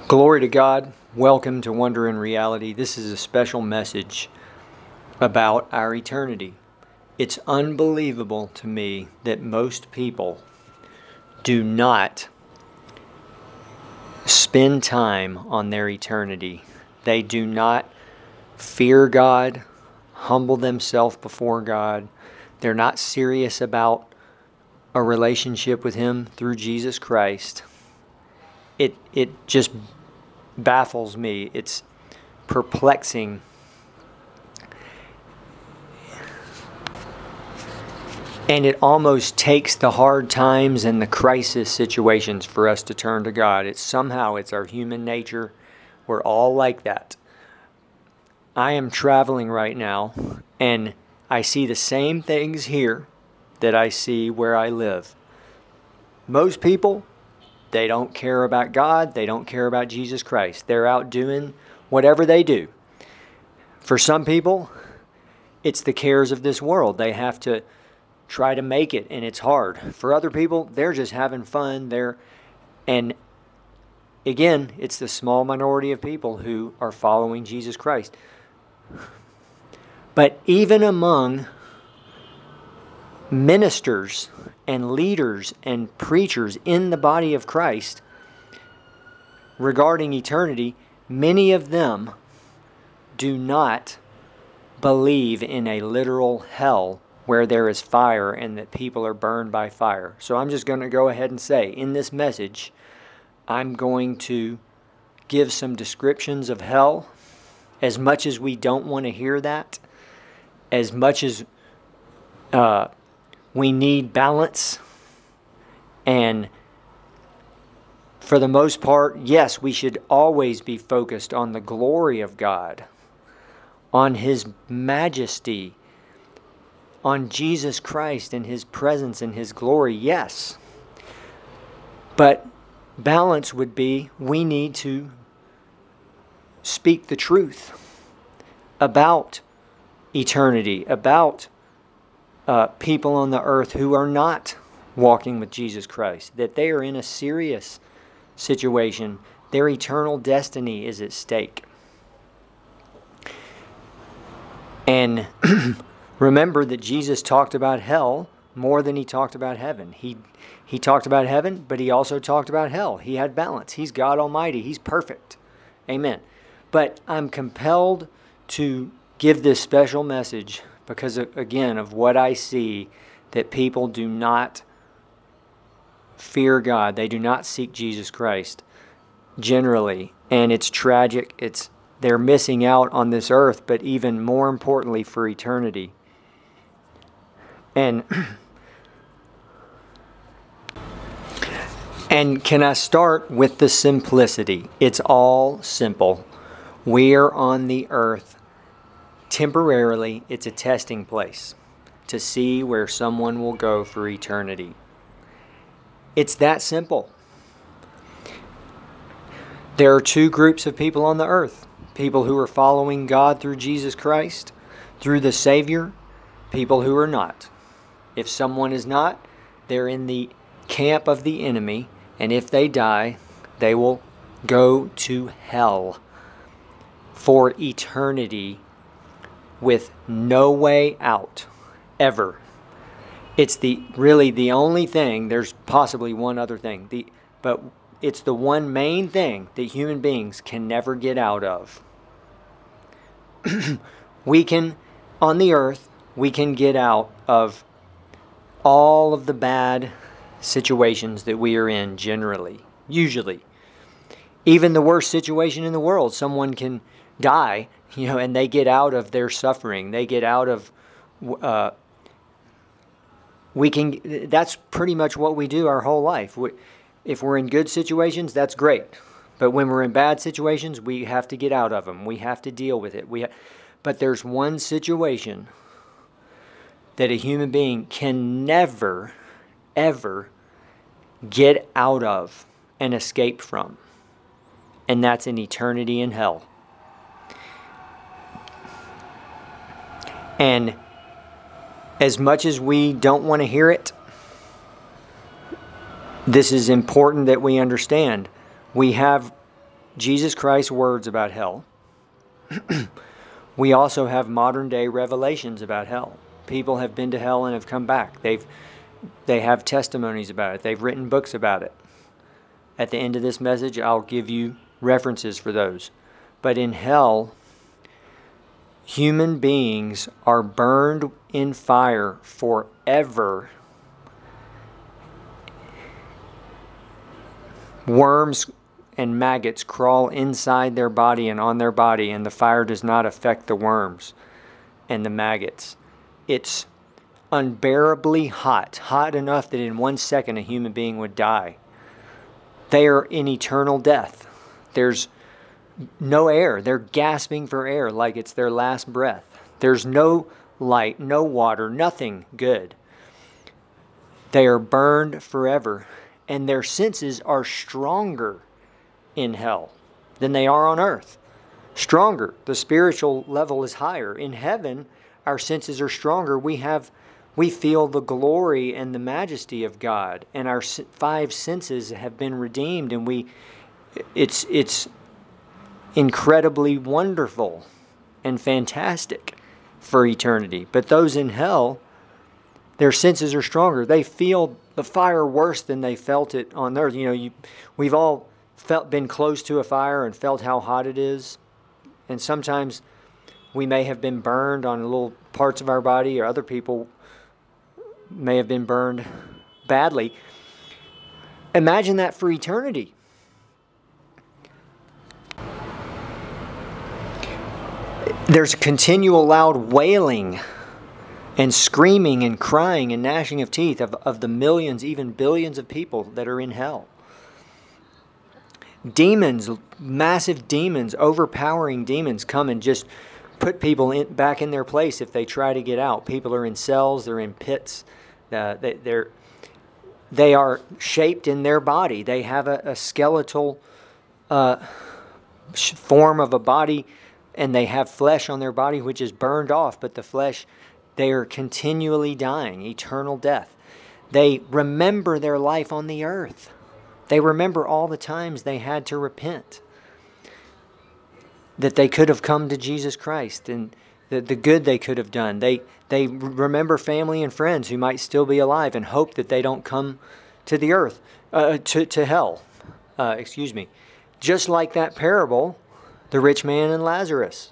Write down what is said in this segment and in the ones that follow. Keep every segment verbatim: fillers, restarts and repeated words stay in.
Glory to God. Welcome to Wonder in Reality. This is a special message about our eternity. It's unbelievable to me that most people do not spend time on their eternity. They do not fear God, humble themselves before God. They're not serious about a relationship with Him through Jesus Christ. It it just baffles me. It's perplexing. And it almost takes the hard times and the crisis situations for us to turn to God. It's somehow, it's our human nature. We're all like that. I am traveling right now, and I see the same things here that I see where I live. Most people, they don't care about God. They don't care about Jesus Christ. They're out doing whatever they do. For some people, it's the cares of this world. They have to try to make it, and it's hard. For other people, they're just having fun. They're, and again, it's the small minority of people who are following Jesus Christ. But even among ministers and leaders and preachers in the body of Christ regarding eternity, many of them do not believe in a literal hell where there is fire and that people are burned by fire. So I'm just going to go ahead and say, in this message, I'm going to give some descriptions of hell, as much as we don't want to hear that, as much as uh, we need balance. And for the most part, yes, we should always be focused on the glory of God, on His majesty, on Jesus Christ and His presence and His glory, yes. But balance would be, we need to speak the truth about eternity, about uh, people on the earth who are not walking with Jesus Christ, that they are in a serious situation. Their eternal destiny is at stake. And remember that Jesus talked about hell more than He talked about heaven. He he talked about heaven, but He also talked about hell. He had balance. He's God Almighty. He's perfect. Amen. But I'm compelled to give this special message because, of, again, of what I see, that people do not fear God. They do not seek Jesus Christ generally. And it's tragic. It's they're missing out on this earth, but even more importantly for eternity. And and can I start with the simplicity? It's all simple. We're on the earth temporarily. It's a testing place to see where someone will go for eternity. It's that simple. There are two groups of people on the earth. People who are following God through Jesus Christ, through the Savior. People who are not. If someone is not, they're in the camp of the enemy, and if they die, they will go to hell for eternity with no way out, ever. It's the really the only thing, there's possibly one other thing, the but it's the one main thing that human beings can never get out of. We can, on the earth, we can get out of all of the bad situations that we are in generally, usually. Even the worst situation in the world, someone can die, you know, and they get out of their suffering. They get out of, uh, we can, that's pretty much what we do our whole life. We, if we're in good situations, that's great. But when we're in bad situations, we have to get out of them. We have to deal with it. We, ha- but there's one situation that a human being can never, ever get out of and escape from. And that's an eternity in hell. And as much as we don't want to hear it, this is important that we understand. We have Jesus Christ's words about hell. We also have modern day revelations about hell. People have been to hell and have come back. They've they have testimonies about it. They've written books about it. At the end of this message, I'll give you references for those. But in hell, human beings are burned in fire forever. Worms and maggots crawl inside their body and on their body, and the fire does not affect the worms and the maggots. It's unbearably hot, hot enough that in one second a human being would die. They are in eternal death. There's no air. They're gasping for air like it's their last breath. There's no light, no water, nothing good. They are burned forever, and their senses are stronger in hell than they are on earth. Stronger. The spiritual level is higher. In heaven, our senses are stronger. We have, we feel the glory and the majesty of God, and our five senses have been redeemed, and we, it's it's incredibly wonderful and fantastic for eternity. But those in hell, their senses are stronger. They feel the fire worse than they felt it on earth. You know, you, we've all felt been close to a fire and felt how hot it is, and sometimes we may have been burned on little parts of our body, or other people may have been burned badly. Imagine that for eternity. There's continual loud wailing and screaming and crying and gnashing of teeth of, of the millions, even billions of people that are in hell. Demons, massive demons, overpowering demons come and just put people in, back in their place if they try to get out. People are in cells, they're in pits, uh, they, they're, they are shaped in their body. They have a, a skeletal uh, form of a body, and they have flesh on their body which is burned off, but the flesh, they are continually dying, eternal death. They remember their life on the earth. They remember all the times they had to repent, that they could have come to Jesus Christ, and the, the good they could have done. They they remember family and friends who might still be alive and hope that they don't come to the earth, uh, to, to hell. Uh, excuse me. Just like that parable, the rich man and Lazarus.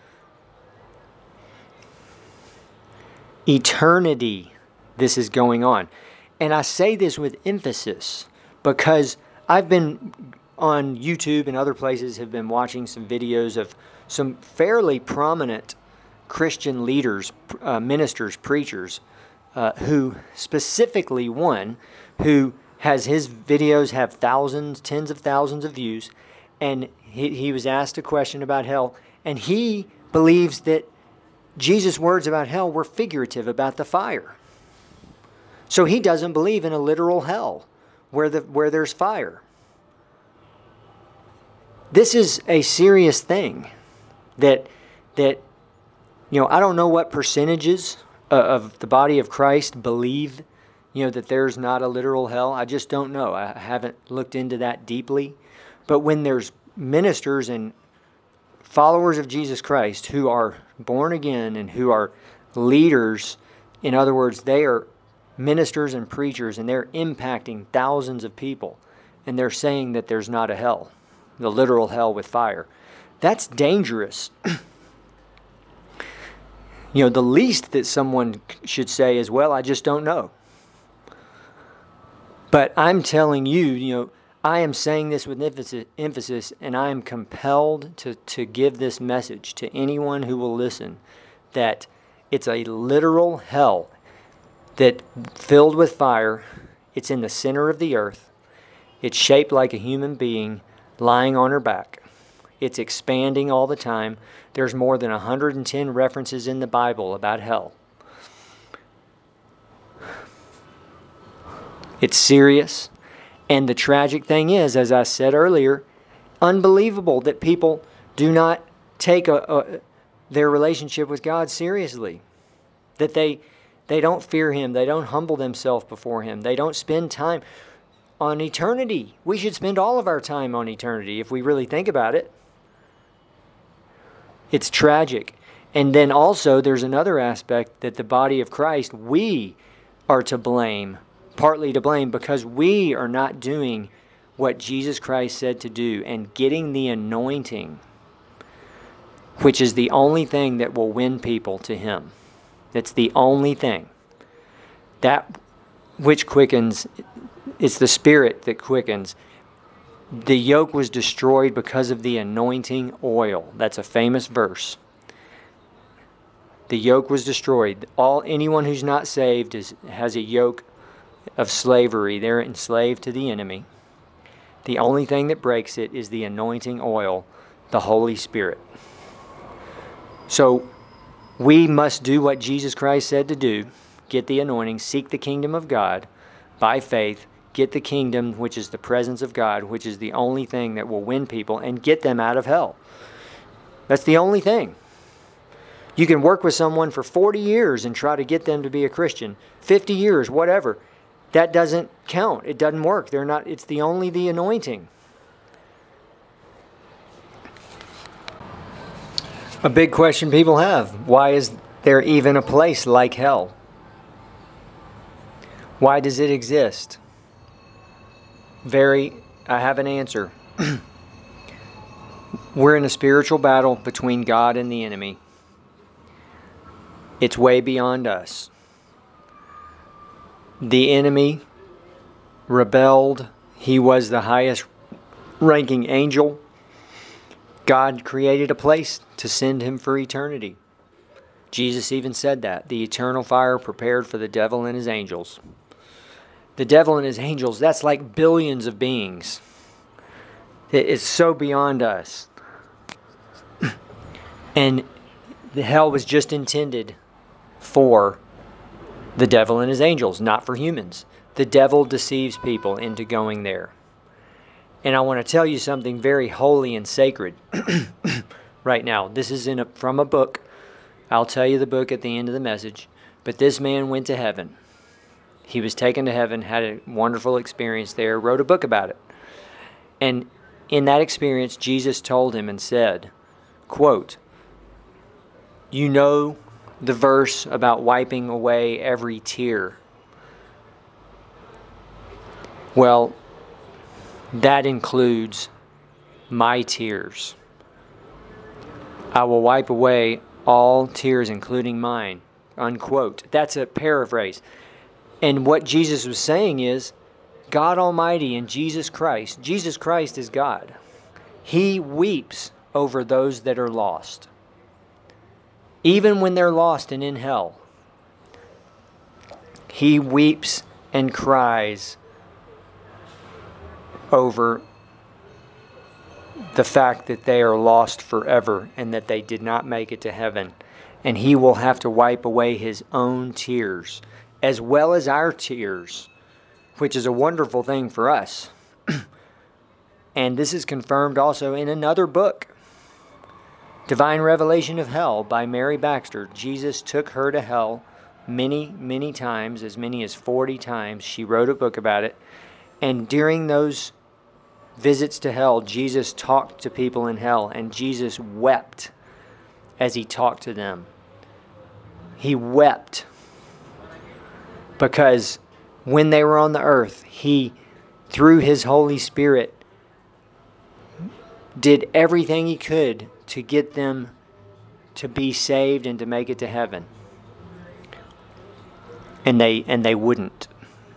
Eternity, this is going on. And I say this with emphasis because I've been on YouTube and other places, have been watching some videos of some fairly prominent Christian leaders, uh, ministers, preachers, uh, who specifically one who has his videos have thousands, tens of thousands of views, and he, he was asked a question about hell, and he believes that Jesus' words about hell were figurative about the fire. So he doesn't believe in a literal hell where the where there's fire. This is a serious thing that that you know, I don't know what percentages of the body of Christ believe, you know, that there's not a literal hell. I just don't know. I haven't looked into that deeply. But when there's ministers and followers of Jesus Christ who are born again and who are leaders, in other words, they are ministers and preachers, and they're impacting thousands of people, and they're saying that there's not a hell, the literal hell with fire. That's dangerous. You know, the least that someone should say is, well, I just don't know. But I'm telling you, you know, I am saying this with emphasis, emphasis and I am compelled to, to give this message to anyone who will listen, that it's a literal hell that filled with fire. It's in the center of the earth. It's shaped like a human being lying on her back. It's expanding all the time. There's more than one hundred ten references in the Bible about hell. It's serious. And the tragic thing is, as I said earlier, unbelievable that people do not take a, a, their relationship with God seriously. That they they don't fear Him. They don't humble themselves before Him. They don't spend time. on eternity. We should spend all of our time on eternity if we really think about it. It's tragic. And then also there's another aspect that the body of Christ, we are to blame, partly to blame, because we are not doing what Jesus Christ said to do and getting the anointing, which is the only thing that will win people to Him. It's the only thing. That which quickens, it's the Spirit that quickens. The yoke was destroyed because of the anointing oil. That's a famous verse. The yoke was destroyed. All anyone who's not saved is has a yoke of slavery. They're enslaved to the enemy. The only thing that breaks it is the anointing oil, the Holy Spirit. So we must do what Jesus Christ said to do. Get the anointing, seek the kingdom of God by faith, get the kingdom, which is the presence of God, which is the only thing that will win people and get them out of hell. That's the only thing. You can work with someone for forty years and try to get them to be a Christian, fifty years, whatever. That doesn't count. It doesn't work. They're not. It's the only the anointing. A big question people have: why is there even a place like hell? Why does it exist? Very, I have an answer. We're in a spiritual battle between God and the enemy. It's way beyond us. The enemy rebelled. He was the highest ranking angel. God created a place to send him for eternity. Jesus even said that. The eternal fire prepared for the devil and his angels. The devil and his angels, that's like billions of beings. It's so beyond us. And the hell was just intended for the devil and his angels, not for humans. The devil deceives people into going there. And I want to tell you something very holy and sacred right now. This is in a, from a book. I'll tell you the book at the end of the message. But this man went to heaven. He was taken to heaven, had a wonderful experience there, wrote a book about it. And in that experience, Jesus told him and said, quote, "You know the verse about wiping away every tear. Well, that includes my tears. I will wipe away all tears, including mine." Unquote. That's a paraphrase. And what Jesus was saying is, God Almighty and Jesus Christ, Jesus Christ is God. He weeps over those that are lost. Even when they're lost and in hell, He weeps and cries over the fact that they are lost forever and that they did not make it to heaven. And He will have to wipe away His own tears, as well as our tears, which is a wonderful thing for us. And this is confirmed also in another book, Divine Revelation of Hell by Mary Baxter. Jesus took her to hell many, many times, as many as forty times. She wrote a book about it. And during those visits to hell, Jesus talked to people in hell, and Jesus wept as He talked to them. He wept because when they were on the earth, He, through His Holy Spirit, did everything He could to get them to be saved and to make it to heaven. And they and they wouldn't.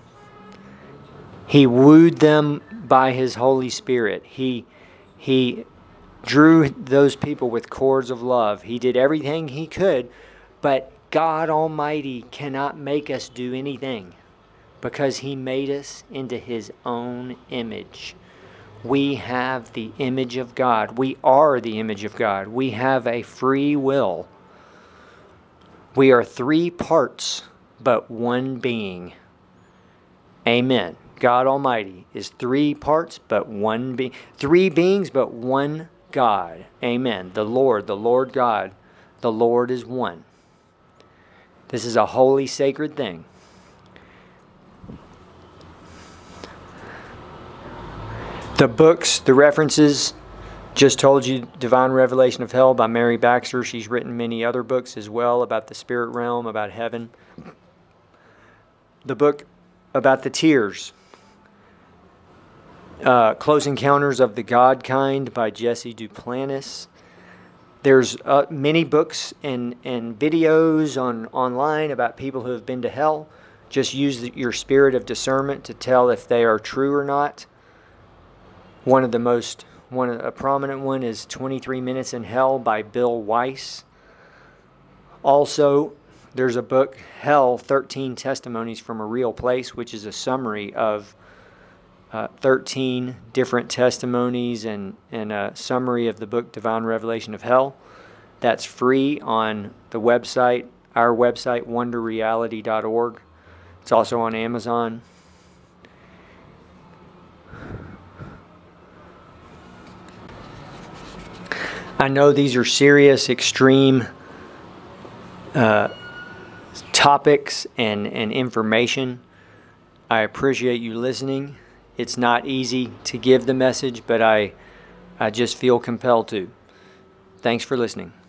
He wooed them by His Holy Spirit. He He drew those people with cords of love. He did everything He could, but God Almighty cannot make us do anything because He made us into His own image. We have the image of God. We are the image of God. We have a free will. We are three parts, but one being. Amen. God Almighty is three parts, but one being. Three beings, but one God. Amen. The Lord, the Lord God, the Lord is one. This is a holy, sacred thing. The books, the references, just told you Divine Revelation of Hell by Mary Baxter. She's written many other books as well about the spirit realm, about heaven. The book about the tears, uh, Close Encounters of the God Kind by Jesse Duplantis. There's uh, many books and, and videos on online about people who have been to hell. Just use the, your spirit of discernment to tell if they are true or not. One of the most, one a prominent one is twenty-three Minutes in Hell by Bill Weiss. Also, there's a book, Hell, thirteen Testimonies from a Real Place, which is a summary of uh, thirteen different testimonies and, and a summary of the book Divine Revelation of Hell. That's free on the website, our website, wonder reality dot org. It's also on Amazon. I know these are serious, extreme uh, topics and, and information. I appreciate you listening. It's not easy to give the message, but I, I just feel compelled to. Thanks for listening.